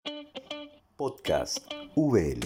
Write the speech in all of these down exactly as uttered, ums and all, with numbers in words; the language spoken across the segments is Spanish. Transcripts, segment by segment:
Podcast V L.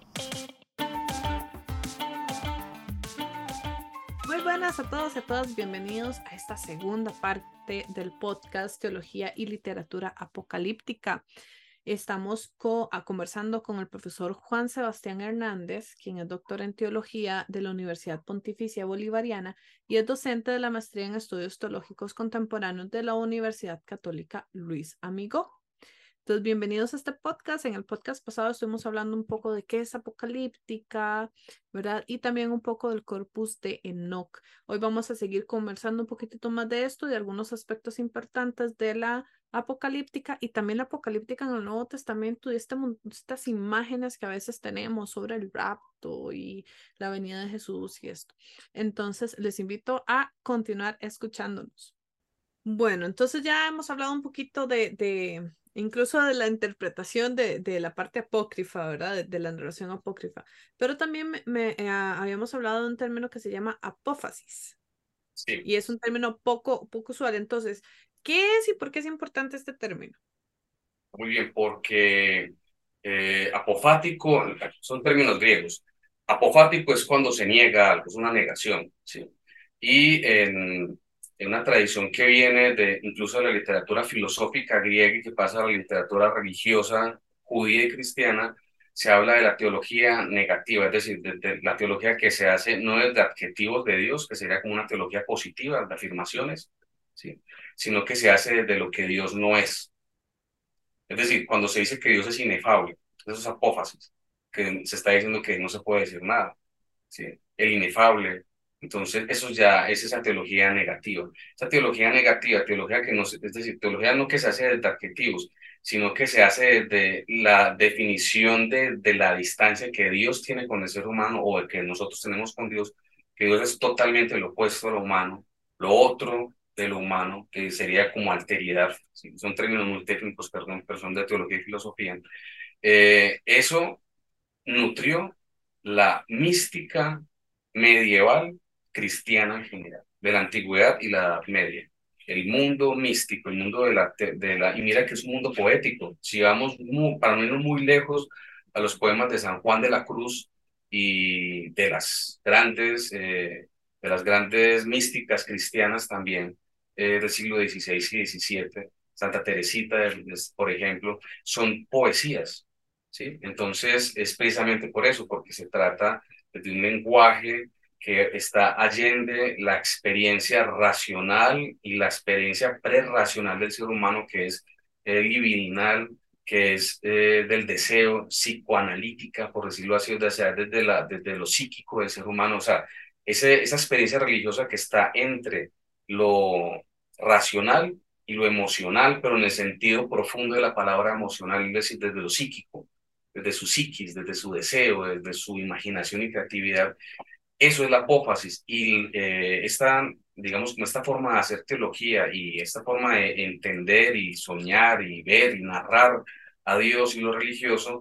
Muy buenas a todos y a todas, bienvenidos a esta segunda parte del podcast Teología y Literatura Apocalíptica. Estamos co a conversando con el profesor Juan Sebastián Hernández, quien es doctor en Teología de la Universidad Pontificia Bolivariana y es docente de la Maestría en Estudios Teológicos Contemporáneos de la Universidad Católica Luis Amigo. Entonces, bienvenidos a este podcast. En el podcast pasado estuvimos hablando un poco de qué es apocalíptica, ¿verdad? Y también un poco del corpus de Enoc. Hoy vamos a seguir conversando un poquitito más de esto, de algunos aspectos importantes de la apocalíptica y también la apocalíptica en el Nuevo Testamento y este, estas imágenes que a veces tenemos sobre el rapto y la venida de Jesús y esto. Entonces, les invito a continuar escuchándonos. Bueno, entonces ya hemos hablado un poquito de, de incluso de la interpretación de, de la parte apócrifa, ¿verdad? De, de la narración apócrifa. Pero también me, me, eh, habíamos hablado de un término que se llama apófasis. Sí, Y es un término poco, poco usual. Entonces, ¿qué es y por qué es importante este término? muy bien, porque eh, apofático son términos griegos. Apofático es cuando se niega algo, es una negación, ¿sí? Y en, en una tradición que viene de incluso de la literatura filosófica griega y que pasa a la literatura religiosa judía y cristiana, se habla de la teología negativa, es decir, de, de la teología que se hace no desde adjetivos de Dios, que sería como una teología positiva, de afirmaciones, ¿sí? Sino que se hace desde lo que Dios no es. Es decir, cuando se dice que Dios es inefable, eso es apófasis, que se está diciendo que no se puede decir nada, ¿sí? El inefable. Entonces, eso ya es esa teología negativa. Esa teología negativa, teología que no, se- es decir, teología no que se hace desde adjetivos, sino que se hace desde la definición de, de la distancia que Dios tiene con el ser humano o el que nosotros tenemos con Dios, que Dios es totalmente lo opuesto a lo humano, lo otro de lo humano, que sería como alteridad, ¿sí? Son términos muy técnicos, perdón, pero son de teología y filosofía. Eh, eso nutrió la mística medieval cristiana en general, de la antigüedad y la Edad Media. El mundo místico, el mundo de la, de la... Y mira que es un mundo poético. Si vamos muy, para no irnos muy lejos a los poemas de San Juan de la Cruz y de las grandes, eh, de las grandes místicas cristianas también, eh, del siglo dieciséis y diecisiete, Santa Teresita, por ejemplo, son poesías, ¿sí? Entonces, es precisamente por eso, porque se trata de un lenguaje que está allende la experiencia racional y la experiencia prerracional del ser humano, que es eh, libidinal, que es eh, del deseo, psicoanalítica, por decirlo así, o sea, desde, la, desde lo psíquico del ser humano, o sea, ese, esa experiencia religiosa que está entre lo racional y lo emocional, pero en el sentido profundo de la palabra emocional, es decir, desde lo psíquico, desde su psiquis, desde su deseo, desde su imaginación y creatividad. Eso es la apófasis. Y eh, esta, digamos, como esta forma de hacer teología y esta forma de entender y soñar y ver y narrar a Dios y lo religioso,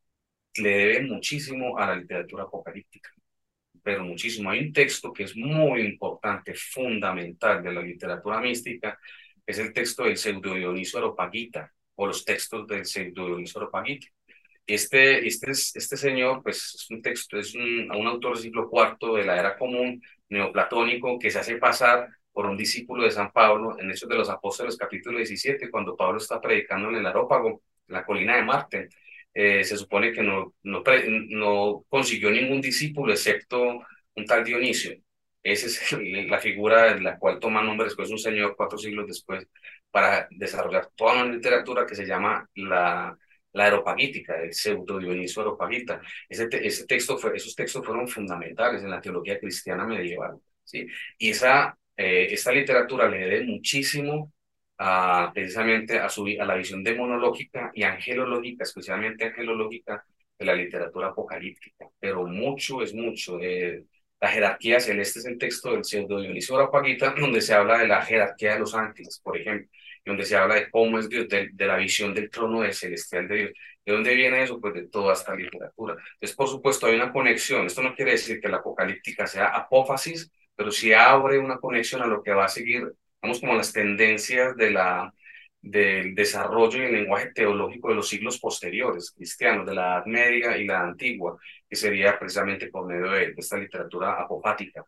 le debe muchísimo a la literatura apocalíptica, pero muchísimo. Hay un texto que es muy importante, fundamental de la literatura mística, que es el texto del Pseudo Dioniso Areopagita, o los textos del Pseudo Dioniso Areopagita. Este, este, este señor, pues es un texto, es un, un autor del siglo cuarto de la era común, neoplatónico, que se hace pasar por un discípulo de San Pablo en Hechos de los Apóstoles, capítulo diecisiete, cuando Pablo está predicando en el Areópago, en la colina de Marte. Eh, se supone que no, no, pre, no consiguió ningún discípulo excepto un tal Dionisio. Esa es el, la figura de la cual toma nombre después un señor cuatro siglos después para desarrollar toda una literatura que se llama la la areopagítica, el pseudo Dioniso Areopagita. Ese, te, ese texto fue, esos textos fueron fundamentales en la teología cristiana medieval, ¿sí? Y esa, eh, esta literatura le debe muchísimo a, precisamente a, su, a la visión demonológica y angelológica, especialmente angelológica, de la literatura apocalíptica. Pero mucho es mucho. Eh, la jerarquía celeste es el texto del pseudo Dioniso Areopagita, donde se habla de la jerarquía de los ángeles, por ejemplo, donde se habla de cómo es Dios, de, de la visión del trono del celestial de Dios. ¿De dónde viene eso? Pues de toda esta literatura. Entonces, por supuesto, hay una conexión. Esto no quiere decir que la apocalíptica sea apófasis, pero sí abre una conexión a lo que va a seguir, vamos, como las tendencias de la, del desarrollo y el lenguaje teológico de los siglos posteriores, cristianos, de la Edad Media y la Antigua, que sería precisamente por medio de, de esta literatura apofática.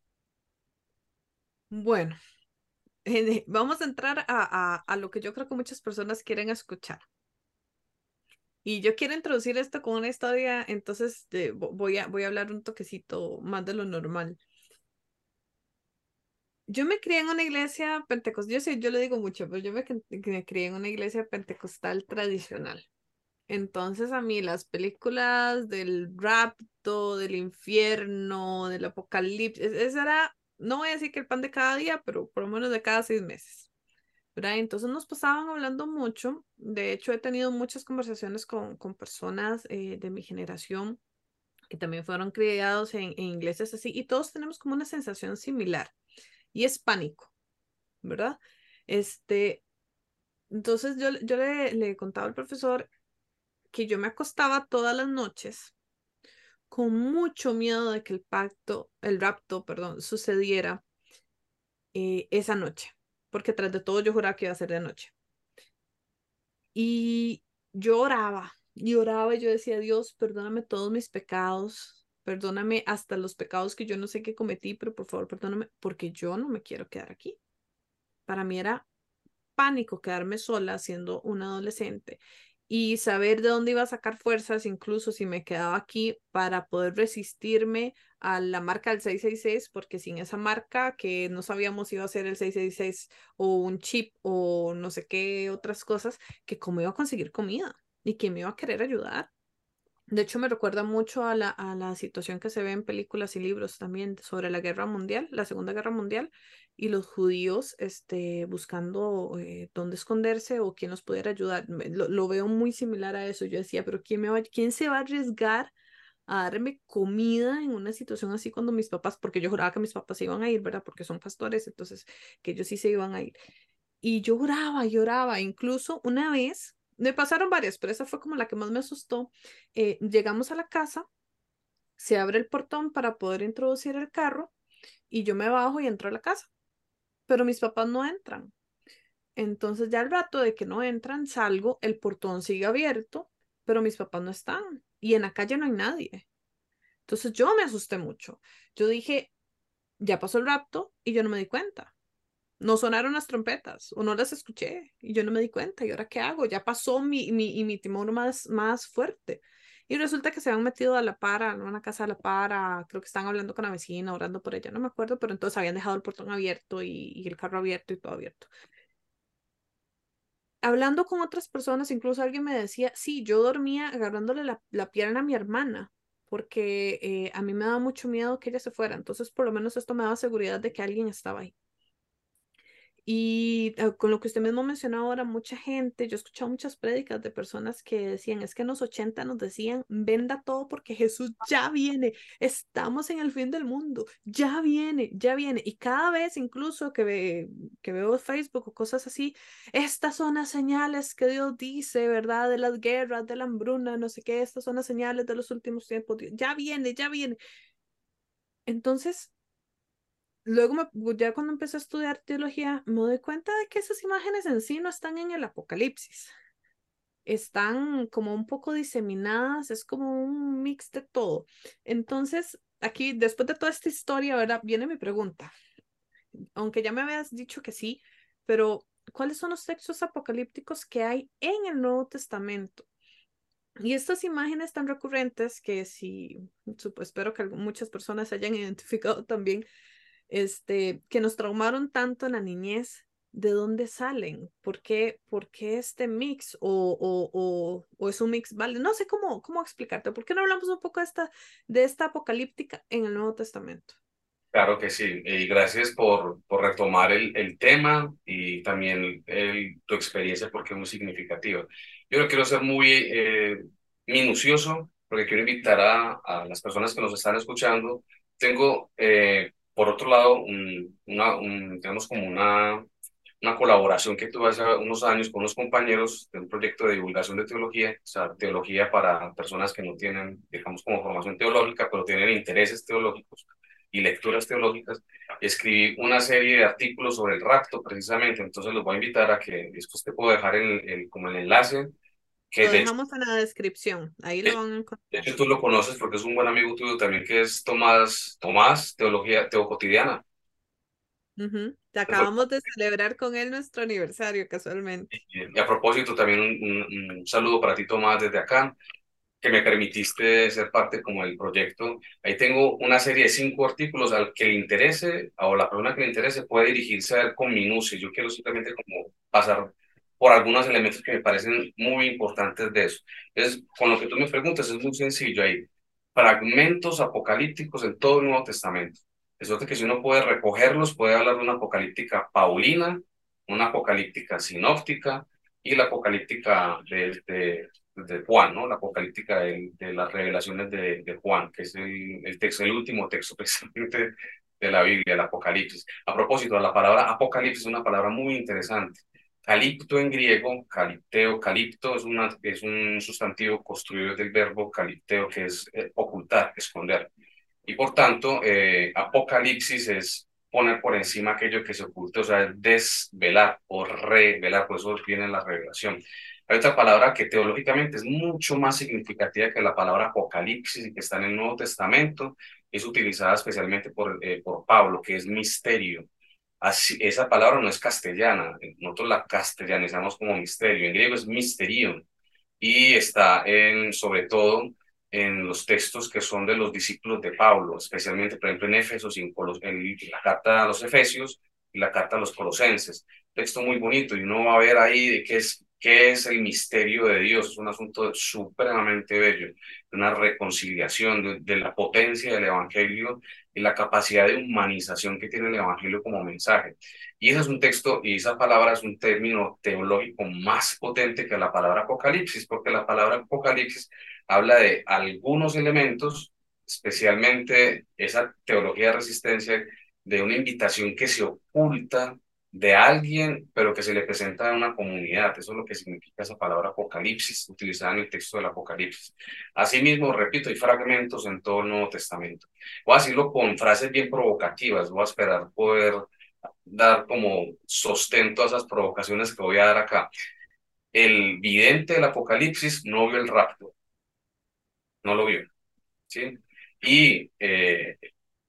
Bueno, eh, vamos a entrar a, a, a lo que yo creo que muchas personas quieren escuchar. Y yo quiero introducir esto con una historia, entonces eh, vo- voy a, voy a hablar un toquecito más de lo normal. Yo me crié en una iglesia pentecostal, yo sé, yo lo digo mucho, pero yo me, cre- me crié en una iglesia pentecostal tradicional. Entonces a mí las películas del rapto, del infierno, del apocalipsis, es- esa era, no voy a decir que el pan de cada día, pero por lo menos de cada seis meses. ¿Verdad? Entonces nos pasaban hablando mucho. De hecho, he tenido muchas conversaciones con, con personas eh, de mi generación que también fueron criados en, en iglesias así, y todos tenemos como una sensación similar, y es pánico, ¿verdad? Este, entonces yo, yo le, le contaba al profesor que yo me acostaba todas las noches con mucho miedo de que el pacto, el rapto, perdón, sucediera eh, esa noche, porque tras de todo yo juraba que iba a ser de noche. Y yo oraba, y oraba, y yo decía, Dios, perdóname todos mis pecados, perdóname hasta los pecados que yo no sé que cometí, pero por favor, perdóname, porque yo no me quiero quedar aquí. Para mí era pánico quedarme sola siendo una adolescente y saber de dónde iba a sacar fuerzas, incluso si me quedaba aquí, para poder resistirme a la marca del seiscientos sesenta y seis, porque sin esa marca que no sabíamos si iba a ser el seiscientos sesenta y seis o un chip o no sé qué otras cosas, que cómo iba a conseguir comida y que me iba a querer ayudar. De hecho, me recuerda mucho a la, a la situación que se ve en películas y libros también sobre la guerra mundial, la Segunda Guerra Mundial, y los judíos este, buscando eh, dónde esconderse o quién los pudiera ayudar. Me- Lo, lo veo muy similar a eso. Yo decía, pero ¿quién, me va, quién se va a arriesgar a darme comida en una situación así cuando mis papás, porque yo juraba que mis papás se iban a ir, ¿verdad? Porque son pastores, entonces que ellos sí se iban a ir. Y lloraba, lloraba. Incluso una vez, me pasaron varias, pero esa fue como la que más me asustó. Eh, llegamos a la casa, se abre el portón para poder introducir el carro y yo me bajo y entro a la casa, pero mis papás no entran. Entonces ya al rato de que no entran, salgo, el portón sigue abierto, pero mis papás no están y en la calle no hay nadie. Entonces yo me asusté mucho. Yo dije, ya pasó el rapto y yo no me di cuenta. No sonaron las trompetas o no las escuché y yo no me di cuenta. ¿Y ahora qué hago? Ya pasó mi, mi, y mi timón más, más fuerte. Y resulta que se habían metido a la par, a una casa a la par, a- creo que estaban hablando con la vecina, orando por ella, no me acuerdo, pero entonces habían dejado el portón abierto y, y el carro abierto y todo abierto. Hablando con otras personas, incluso alguien me decía, sí, yo dormía agarrándole la, la pierna a mi hermana, porque eh, a mí me daba mucho miedo que ella se fuera. Entonces, por lo menos esto me daba seguridad de que alguien estaba ahí. Y eh, con lo que usted mismo mencionó ahora, mucha gente, yo he escuchado muchas prédicas de personas que decían, es que en los ochenta nos decían, venda todo porque Jesús ya viene, estamos en el fin del mundo, ya viene, ya viene. Y cada vez incluso que, ve, que veo Facebook o cosas así, estas son las señales que Dios dice, ¿verdad? De las guerras, de la hambruna, no sé qué, estas son las señales de los últimos tiempos, ya viene, ya viene. Entonces luego, me- ya cuando empecé a estudiar teología, me doy cuenta de que esas imágenes en sí no están en el Apocalipsis. Están como un poco diseminadas, es como un mix de todo. Entonces, aquí, después de toda esta historia, ¿verdad? Viene mi pregunta. Aunque ya me habías dicho que sí, pero ¿cuáles son los textos apocalípticos que hay en el Nuevo Testamento? Y estas imágenes tan recurrentes que si, supo- espero que algu- muchas personas se hayan identificado también, este, que nos traumaron tanto en la niñez, ¿de dónde salen? ¿Por qué, por qué este mix? ¿O, o, o, o es un mix? Vale, no sé cómo, cómo explicarte. ¿Por qué no hablamos un poco de esta, de esta apocalíptica en el Nuevo Testamento? Claro que sí, y gracias por, por retomar el, el tema y también el, tu experiencia porque es muy significativa. Yo no quiero ser muy eh, minucioso porque quiero invitar a, a las personas que nos están escuchando. Tengo, eh, por otro lado, un, una, un, digamos como una, una colaboración que tuve hace unos años con unos compañeros de un proyecto de divulgación de teología, o sea, teología para personas que no tienen, digamos, como formación teológica, pero tienen intereses teológicos y lecturas teológicas, escribí una serie de artículos sobre el rapto precisamente, entonces los voy a invitar a que después te puedo dejar el, el, como el enlace, que Lo de hecho, dejamos en la descripción, ahí lo de van a de encontrar. hecho tú lo conoces porque es un buen amigo tuyo también, que es Tomás, Tomás, Teología Teocotidiana. Ujú. Te Entonces, acabamos de celebrar con él nuestro aniversario, casualmente. y a propósito, también un, un, un saludo para ti, Tomás, desde acá, que me permitiste ser parte como del proyecto. Ahí tengo una serie de cinco artículos al que le interese, o la persona que le interese puede dirigirse a ver con minucia. Yo quiero simplemente como pasar por algunos elementos que me parecen muy importantes de eso. Entonces, con lo que tú me preguntas, es muy sencillo. Hay fragmentos apocalípticos en todo el Nuevo Testamento. Eso de que si uno puede recogerlos, puede hablar de una apocalíptica paulina, una apocalíptica sinóptica y la apocalíptica de, de, de Juan, ¿no? La apocalíptica de, de las revelaciones de, de Juan, que es el, el, texto, el último texto precisamente de la Biblia, el Apocalipsis. A propósito, la palabra Apocalipsis es una palabra muy interesante. Calipto en griego, calipteo, calipto es, una, es un sustantivo construido del verbo calipteo, que es eh, ocultar, esconder. Y por tanto, eh, Apocalipsis es poner por encima aquello que se oculta, o sea, es desvelar o revelar, por eso viene la revelación. Hay otra palabra que teológicamente es mucho más significativa que la palabra Apocalipsis y que está en el Nuevo Testamento, es utilizada especialmente por, eh, por Pablo, que es misterio. Así, esa palabra no es castellana, nosotros la castellanizamos como misterio, en griego es misterium, y está en, sobre todo en los textos que son de los discípulos de Pablo, especialmente, por ejemplo, en Éfesos y en, Colos en la carta a los Efesios y la carta a los Colosenses. Texto muy bonito y uno va a ver ahí de qué es, qué es el misterio de Dios. Es un asunto supremamente bello, de una reconciliación, de, de la potencia del Evangelio y la capacidad de humanización que tiene el Evangelio como mensaje. Y ese es un texto, y esa palabra es un término teológico más potente que la palabra apocalipsis, porque la palabra apocalipsis habla de algunos elementos, especialmente esa teología de resistencia, de una invitación que se oculta de alguien, pero que se le presenta a una comunidad. Eso es lo que significa esa palabra apocalipsis, utilizada en el texto del Apocalipsis. Asimismo, repito, hay fragmentos en todo el Nuevo Testamento. Voy a decirlo con frases bien provocativas, voy a esperar poder dar como sostento a esas provocaciones que voy a dar acá. El vidente del Apocalipsis no vio el rapto, no lo vio, ¿sí? Y eh,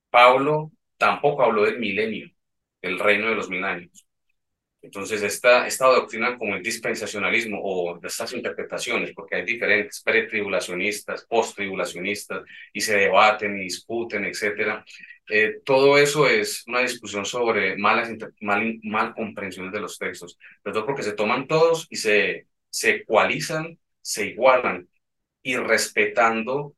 Pablo tampoco habló del milenio, el reino de los mil años. Entonces, esta, esta doctrina como el dispensacionalismo o de estas interpretaciones, porque hay diferentes pretribulacionistas, posttribulacionistas, y se debaten y discuten, etcétera. Eh, todo eso es una discusión sobre malas mal, mal comprensiones de los textos, pero todo porque se toman todos y se, se ecualizan, se igualan, y respetando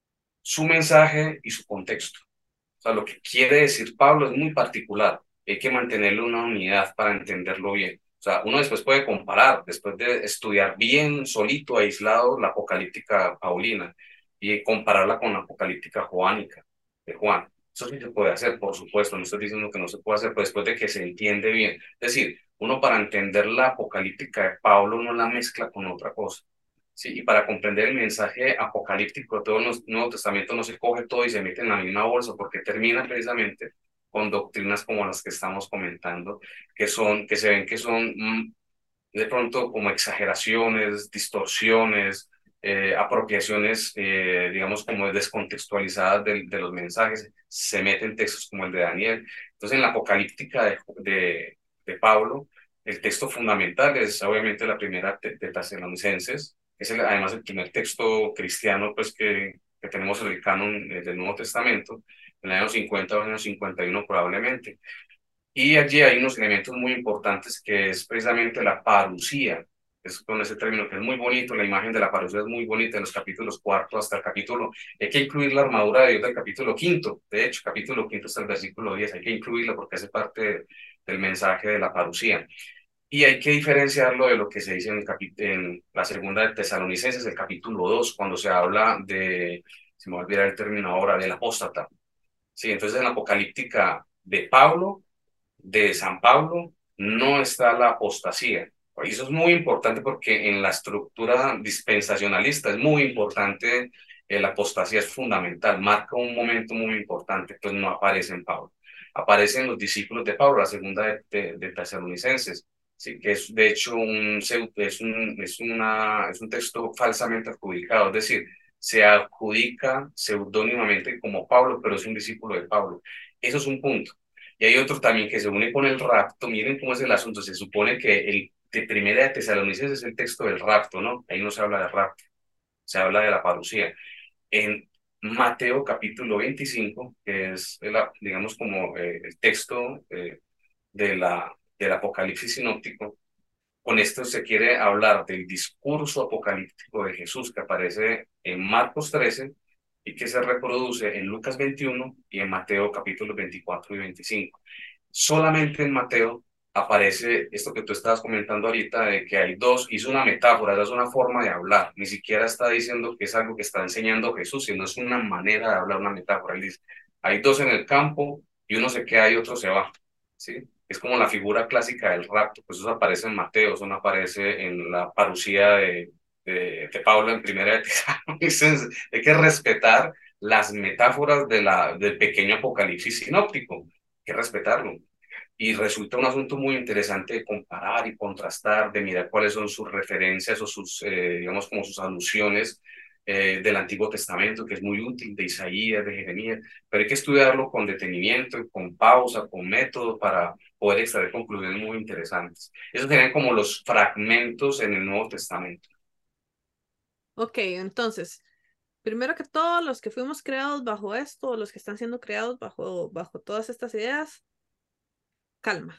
su mensaje y su contexto. O sea, lo que quiere decir Pablo es muy particular. Hay que mantenerle una unidad para entenderlo bien. O sea, uno después puede comparar, después de estudiar bien solito, aislado, la apocalíptica paulina y compararla con la apocalíptica joánica de Juan. Eso sí se puede hacer, por supuesto. No estoy diciendo que no se puede hacer, pero después de que se entiende bien. Es decir, uno para entender la apocalíptica de Pablo no la mezcla con otra cosa. Sí, y para comprender el mensaje apocalíptico de todo el Nuevo Testamento no se coge todo y se mete en la misma bolsa, porque termina precisamente con doctrinas como las que estamos comentando, que son, que se ven que son mm, de pronto como exageraciones, distorsiones, eh, apropiaciones, eh, digamos, como descontextualizadas de, de los mensajes, se meten textos como el de Daniel. Entonces, en la apocalíptica de, de, de Pablo, el texto fundamental es obviamente la primera de, de Tesalonicenses, es el, además el primer texto cristiano pues, que, que tenemos en el canon eh, del Nuevo Testamento, en el año cincuenta o en el año cincuenta y uno probablemente. Y allí hay unos elementos muy importantes que es precisamente la parucía, es con ese término que es muy bonito, la imagen de la parucía es muy bonita en los capítulos cuarto hasta el capítulo, hay que incluir la armadura de Dios del capítulo quinto, de hecho, capítulo quinto hasta el versículo diez, hay que incluirla porque hace parte del mensaje de la parucía. Y hay que diferenciarlo de lo que se dice en, el en la segunda de Tesalonicenses, el capítulo dos, cuando se habla de, se me va a olvidar el término ahora, del apóstata. Sí, entonces en la apocalíptica de Pablo, de San Pablo, no está la apostasía. Y eso es muy importante porque en la estructura dispensacionalista es muy importante eh, la apostasía es fundamental, marca un momento muy importante, pues no aparece en Pablo. Aparecen los discípulos de Pablo, la segunda de, de, de Tesalonicenses, sí, que es de hecho un, pseu- es un, es una, es un texto falsamente adjudicado, es decir, se adjudica seudónimamente como Pablo, pero es un discípulo de Pablo. Eso es un punto. Y hay otro también que se une con el rapto. Miren cómo es el asunto. Se supone que el de primera de Tesalonicenses es el texto del rapto, ¿no? Ahí no se habla de rapto, se habla de la parucía. En Mateo capítulo veinticinco, que es, el, digamos, como eh, el texto eh, de la, del Apocalipsis sinóptico, con esto se quiere hablar del discurso apocalíptico de Jesús que aparece en Marcos trece y que se reproduce en Lucas veintiuno y en Mateo capítulos veinticuatro y veinticinco. Solamente en Mateo aparece esto que tú estabas comentando ahorita, de que hay dos, hizo una metáfora, es una forma de hablar, ni siquiera está diciendo que es algo que está enseñando Jesús, sino es una manera de hablar, una metáfora. Él dice, hay dos en el campo y uno se queda y otro se va, ¿sí? Es como la figura clásica del rapto, pues eso aparece en Mateo, eso no aparece en la parucía de, de, de Pablo en primera de Tesalonicenses. Hay que respetar las metáforas de la, del pequeño apocalipsis sinóptico, hay que respetarlo. Y resulta un asunto muy interesante de comparar y contrastar, de mirar cuáles son sus referencias o sus, eh, digamos, como sus alusiones eh, del Antiguo Testamento, que es muy útil, de Isaías, de Jeremías, pero hay que estudiarlo con detenimiento, con pausa, con método, para poder extraer conclusiones muy interesantes. Esos serían como los fragmentos en el Nuevo Testamento. Ok, entonces, primero que todo, los que fuimos creados bajo esto, los que están siendo creados bajo, bajo todas estas ideas, calma.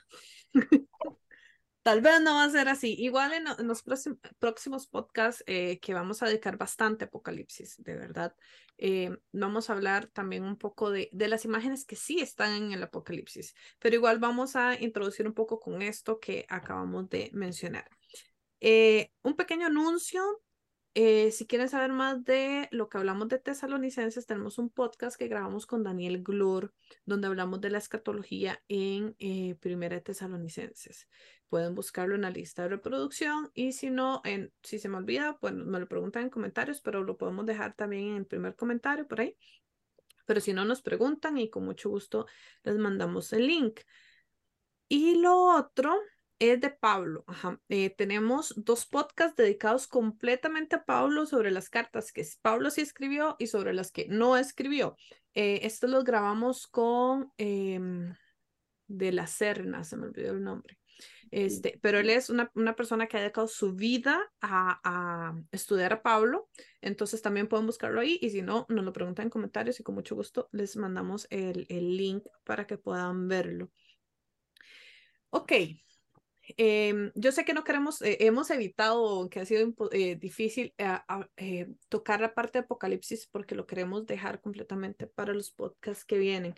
Tal vez no va a ser así. Igual en, en los próximos, próximos podcasts eh, que vamos a dedicar bastante a Apocalipsis, de verdad. Eh, vamos a hablar también un poco de, de las imágenes que sí están en el Apocalipsis, pero igual vamos a introducir un poco con esto que acabamos de mencionar. Eh, un pequeño anuncio. Eh, si quieren saber más de lo que hablamos de Tesalonicenses, tenemos un podcast que grabamos con Daniel Glor, donde hablamos de la escatología en eh, Primera de Tesalonicenses. Pueden buscarlo en la lista de reproducción y si no, en, si se me olvida, pues me lo preguntan en comentarios, pero lo podemos dejar también en el primer comentario por ahí. Pero si no, nos preguntan y con mucho gusto les mandamos el link. Y lo otro es de Pablo. Ajá. Eh, tenemos dos podcasts dedicados completamente a Pablo sobre las cartas que Pablo sí escribió y sobre las que no escribió. Eh, estos los grabamos con em, De la Serna, se me olvidó el nombre. Este, pero él es una, una persona que ha dedicado su vida a, a estudiar a Pablo, entonces también pueden buscarlo ahí y si no, nos lo preguntan en comentarios y con mucho gusto les mandamos el, el link para que puedan verlo. Ok, eh, yo sé que no queremos, eh, hemos evitado, que ha sido eh, difícil eh, a, eh, tocar la parte de Apocalipsis porque lo queremos dejar completamente para los podcasts que vienen.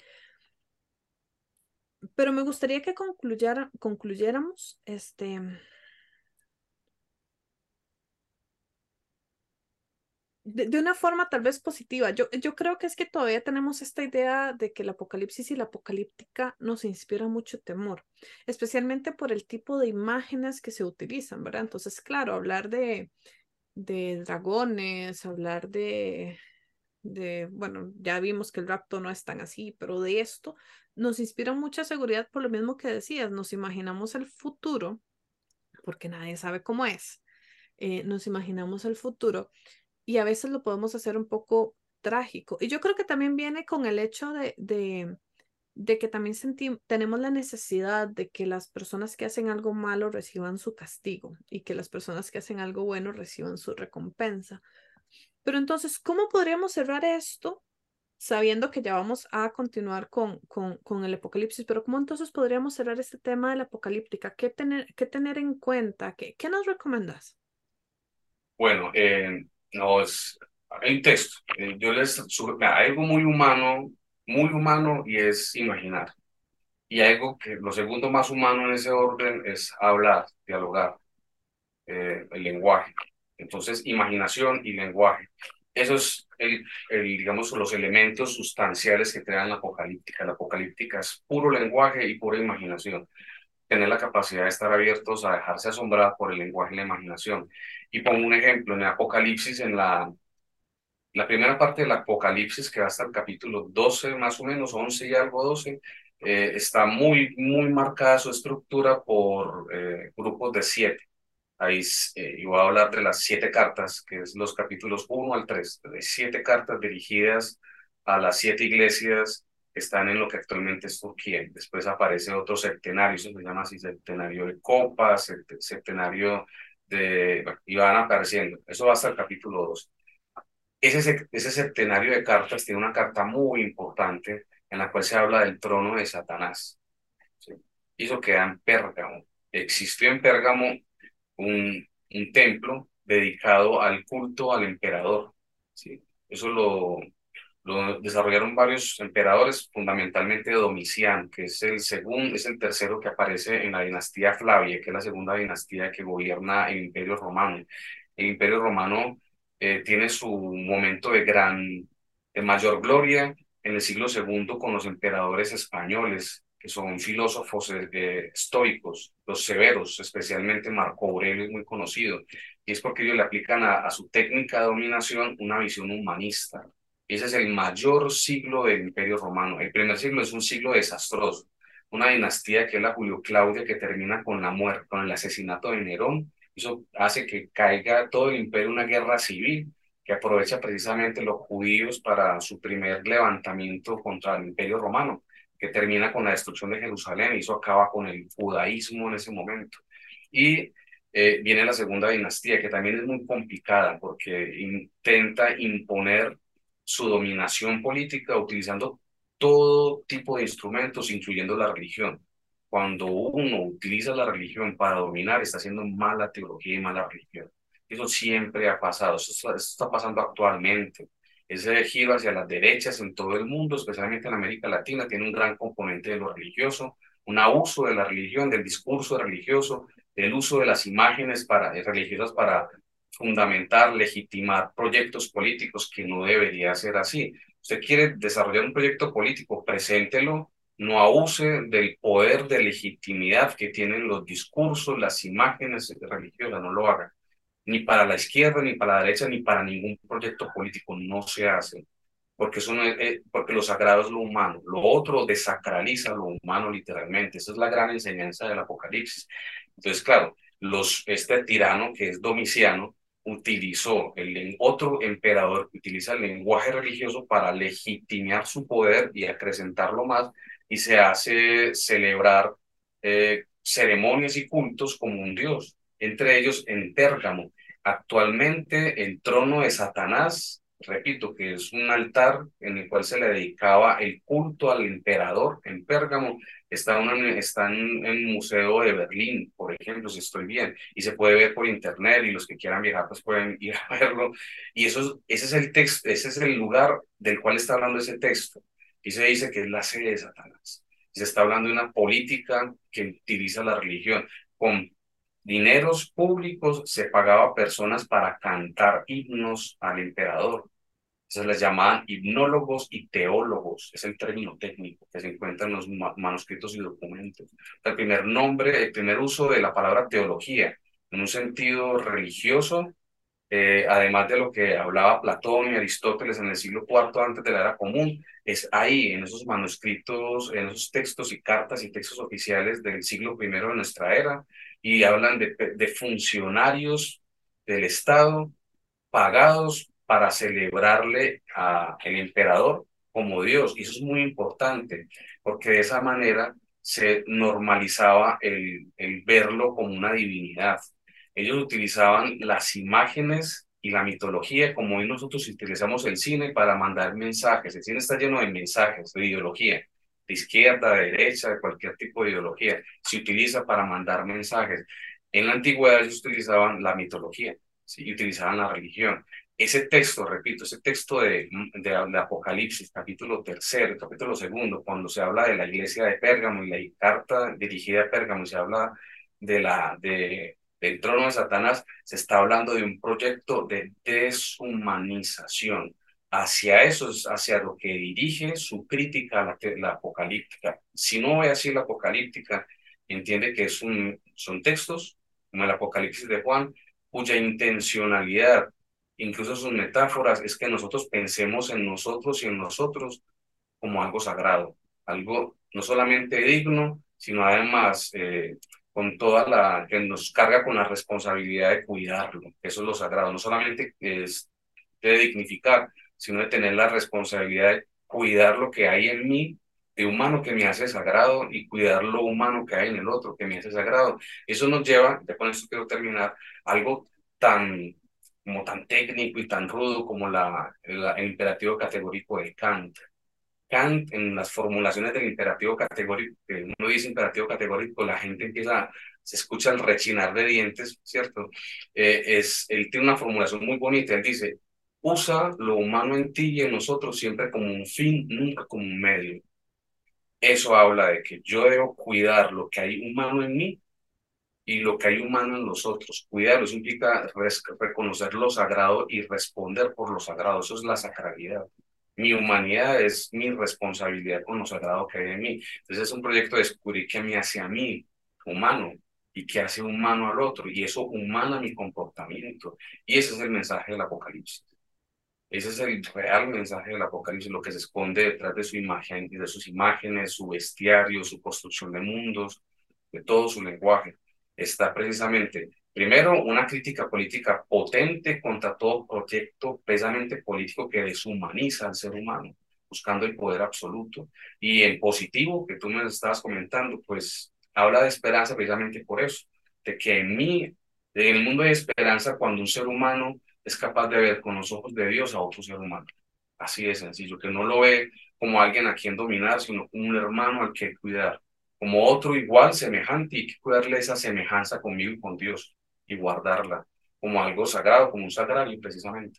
Pero me gustaría que concluyera, concluyéramos este, de, de una forma tal vez positiva. Yo, yo creo que es que todavía tenemos esta idea de que el apocalipsis y la apocalíptica nos inspira mucho temor, especialmente por el tipo de imágenes que se utilizan, ¿verdad? Entonces, claro, hablar de, de dragones, hablar de, de, bueno, ya vimos que el rapto no es tan así, pero de esto nos inspira mucha seguridad por lo mismo que decías, nos imaginamos el futuro, porque nadie sabe cómo es, eh, nos imaginamos el futuro y a veces lo podemos hacer un poco trágico. Y yo creo que también viene con el hecho de, de, de que también sentimos, tenemos la necesidad de que las personas que hacen algo malo reciban su castigo y que las personas que hacen algo bueno reciban su recompensa. Pero entonces, ¿cómo podríamos cerrar esto sabiendo que ya vamos a continuar con, con, con el apocalipsis? Pero ¿cómo entonces podríamos cerrar este tema de la apocalíptica? ¿Qué tener, qué tener en cuenta? ¿Qué, qué nos recomendas? Bueno, eh, no es, hay un texto. eh, yo les sugiero, mira, hay algo muy humano, muy humano y es imaginar. Y algo que lo segundo más humano en ese orden es hablar, dialogar, eh, el lenguaje. Entonces, imaginación y lenguaje. Eso es, el, el, digamos, los elementos sustanciales que crean la apocalíptica. La apocalíptica es puro lenguaje y pura imaginación. Tener la capacidad de estar abiertos a dejarse asombrar por el lenguaje y la imaginación. Y pongo un ejemplo, en el Apocalipsis, en la, La primera parte del Apocalipsis, que va hasta el capítulo doce más o menos, once y algo, doce, eh, está muy, muy marcada su estructura por eh, grupos de siete. Ahí eh, yo voy a hablar de las siete cartas, que es los capítulos uno al tres, de siete cartas dirigidas a las siete iglesias que están en lo que actualmente es Turquía. Después aparece otro septenario, eso se llama así, septenario de copas, septenario de... Bueno, y van apareciendo. Eso va hasta el capítulo dos. Ese, ese septenario de cartas tiene una carta muy importante en la cual se habla del trono de Satanás. ¿Sí? Y eso queda en Pérgamo. Existió en Pérgamo un, un templo dedicado al culto al emperador. ¿Sí? Eso lo, lo desarrollaron varios emperadores, fundamentalmente Domiciano, que es el segundo, es el tercero que aparece en la dinastía Flavia, que es la segunda dinastía que gobierna el Imperio Romano. El Imperio Romano eh, tiene su momento de gran, de mayor gloria en el siglo segundo con los emperadores españoles, que son filósofos eh, estoicos, los severos, especialmente Marco Aurelio es muy conocido, y es porque ellos le aplican a, a su técnica de dominación una visión humanista. Ese es el mayor siglo del Imperio Romano. El primer siglo es un siglo desastroso, una dinastía que es la Julio Claudia, que termina con la muerte, con el asesinato de Nerón. Eso hace que caiga todo el imperio en una guerra civil que aprovecha precisamente los judíos para su primer levantamiento contra el Imperio Romano, que termina con la destrucción de Jerusalén, y eso acaba con el judaísmo en ese momento. Y eh, viene la segunda dinastía, que también es muy complicada porque intenta imponer su dominación política utilizando todo tipo de instrumentos, incluyendo la religión. Cuando uno utiliza la religión para dominar, está haciendo mala teología y mala religión. Eso siempre ha pasado, eso está, eso está pasando actualmente. Ese giro hacia las derechas en todo el mundo, especialmente en América Latina, tiene un gran componente de lo religioso, un abuso de la religión, del discurso religioso, del uso de las imágenes para, religiosas para fundamentar, legitimar proyectos políticos, que no debería ser así. Usted quiere desarrollar un proyecto político, preséntelo, no abuse del poder de legitimidad que tienen los discursos, las imágenes religiosas, no lo haga. Ni para la izquierda, ni para la derecha, ni para ningún proyecto político, no se hace. Porque, eso no es, eh, porque lo sagrado es lo humano, lo otro desacraliza lo humano literalmente. Esa es la gran enseñanza del Apocalipsis. Entonces, claro, los, este tirano que es Domiciano utilizó el otro emperador que utiliza el lenguaje religioso para legitimar su poder y acrecentarlo más, y se hace celebrar eh, ceremonias y cultos como un dios, entre ellos en Pérgamo. Actualmente el trono de Satanás, repito, que es un altar en el cual se le dedicaba el culto al emperador en Pérgamo, está, una, está en, en el Museo de Berlín, por ejemplo, si estoy bien, y se puede ver por internet, y los que quieran viajar pues pueden ir a verlo. Y eso, ese es el texto, ese es el lugar del cual está hablando ese texto. Y se dice que es la sede de Satanás. Se está hablando de una política que utiliza la religión. Con dineros públicos se pagaba a personas para cantar himnos al emperador. Se les llamaban hipnólogos y teólogos, es el término técnico que se encuentra en los ma manuscritos y documentos. El primer nombre, el primer uso de la palabra teología en un sentido religioso, eh, además de lo que hablaba Platón y Aristóteles en el siglo cuarto antes de la era común, es ahí, en esos manuscritos, en esos textos y cartas y textos oficiales del siglo primero de nuestra era, y hablan de, de funcionarios del Estado pagados para celebrarle al emperador como Dios. Y eso es muy importante, porque de esa manera se normalizaba el, el verlo como una divinidad. Ellos utilizaban las imágenes y la mitología como hoy nosotros utilizamos el cine para mandar mensajes. El cine está lleno de mensajes, de ideología, de izquierda, de derecha, de cualquier tipo de ideología. Se utiliza para mandar mensajes. En la antigüedad ellos utilizaban la mitología, ¿sí? Y utilizaban la religión. Ese texto, repito, ese texto de, de, de Apocalipsis, capítulo tercero, capítulo segundo, cuando se habla de la iglesia de Pérgamo y la carta dirigida a Pérgamo, y se habla de la, de, del trono de Satanás, se está hablando de un proyecto de deshumanización. Hacia eso es hacia lo que dirige su crítica a la, la apocalíptica. Si no ve así la apocalíptica, entiende que es un, son textos como el Apocalipsis de Juan, cuya intencionalidad incluso sus metáforas, es que nosotros pensemos en nosotros y en nosotros como algo sagrado, algo no solamente digno, sino además eh, con toda la, que nos carga con la responsabilidad de cuidarlo. Eso es lo sagrado, no solamente es de dignificar, sino de tener la responsabilidad de cuidar lo que hay en mí, de humano que me hace sagrado, y cuidar lo humano que hay en el otro que me hace sagrado. Eso nos lleva, ya con esto quiero terminar, algo tan, como tan técnico y tan rudo como la, la- el imperativo categórico de Kant. Kant, en las formulaciones del imperativo categórico, que uno dice imperativo categórico, la gente empieza, se escucha el rechinar de dientes, ¿cierto? Eh, es, él tiene una formulación muy bonita, él dice, usa lo humano en ti y en nosotros siempre como un fin, nunca como un medio. Eso habla de que yo debo cuidar lo que hay humano en mí y lo que hay humano en los otros. Cuidarlo, eso implica res- reconocer lo sagrado y responder por lo sagrado. Eso es la sacralidad. Mi humanidad es mi responsabilidad con lo sagrado que hay en mí. Entonces es un proyecto de descubrir qué me hace a mí humano y qué hace humano al otro. Y eso humana mi comportamiento. Y ese es el mensaje del Apocalipsis. Ese es el real mensaje del Apocalipsis, lo que se esconde detrás de su imagen, de sus imágenes, su bestiario, su construcción de mundos, de todo su lenguaje. Está precisamente, primero, una crítica política potente contra todo proyecto precisamente político que deshumaniza al ser humano, buscando el poder absoluto. Y en positivo, que tú me estabas comentando, pues habla de esperanza precisamente por eso, de que en mí, en el mundo hay esperanza cuando un ser humano es capaz de ver con los ojos de Dios a otro ser humano. Así de sencillo, que no lo ve como alguien a quien dominar, sino como un hermano al que cuidar, como otro igual, semejante, y hay que cuidarle esa semejanza conmigo y con Dios, y guardarla como algo sagrado, como un sagrario precisamente.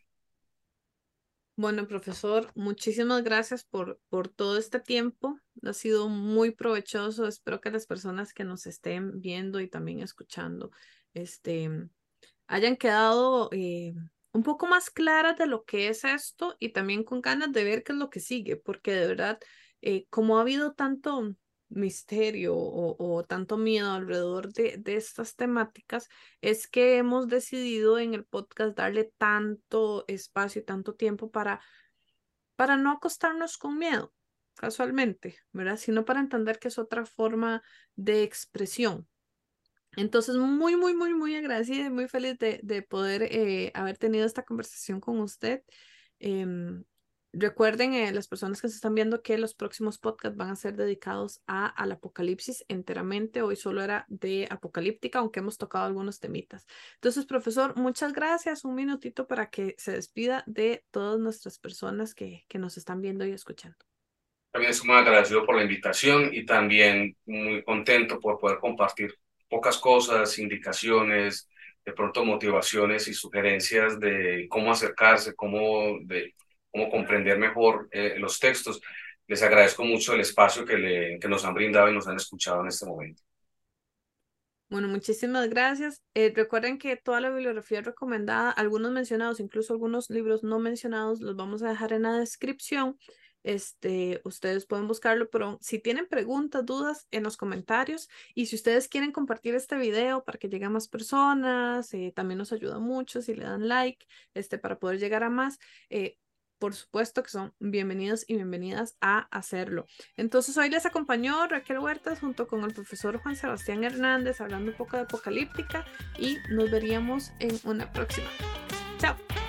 Bueno, profesor, muchísimas gracias por, por todo este tiempo. Ha sido muy provechoso. Espero que las personas que nos estén viendo y también escuchando, este, hayan quedado eh, un poco más claras de lo que es esto y también con ganas de ver qué es lo que sigue, porque de verdad, eh, como ha habido tanto misterio o, o tanto miedo alrededor de, de estas temáticas, es que hemos decidido en el podcast darle tanto espacio y tanto tiempo para, para no acostarnos con miedo, casualmente, ¿verdad? Sino para entender que es otra forma de expresión. Entonces, muy, muy, muy, muy agradecida y muy feliz de, de poder eh, haber tenido esta conversación con usted. Em, recuerden, eh, las personas que se están viendo, que los próximos podcasts van a ser dedicados a, al apocalipsis enteramente. Hoy solo era de apocalíptica, aunque hemos tocado algunos temitas. Entonces, profesor, muchas gracias. Un minutito para que se despida de todas nuestras personas que, que nos están viendo y escuchando. También estoy muy agradecido por la invitación y también muy contento por poder compartir pocas cosas, indicaciones, de pronto motivaciones y sugerencias de cómo acercarse, cómo, de, cómo comprender mejor eh, los textos. Les agradezco mucho el espacio que, le, que nos han brindado y nos han escuchado en este momento. Bueno, muchísimas gracias. Eh, recuerden que toda la bibliografía recomendada, algunos mencionados, incluso algunos libros no mencionados, los vamos a dejar en la descripción. Este, ustedes pueden buscarlo, pero si tienen preguntas, dudas, en los comentarios. Y si ustedes quieren compartir este video para que llegue a más personas, eh, también nos ayuda mucho si le dan like, este, para poder llegar a más. Eh, por supuesto que son bienvenidos y bienvenidas a hacerlo. Entonces hoy les acompañó Raquel Huertas junto con el profesor Juan Sebastián Hernández hablando un poco de apocalíptica y nos veríamos en una próxima. Chao.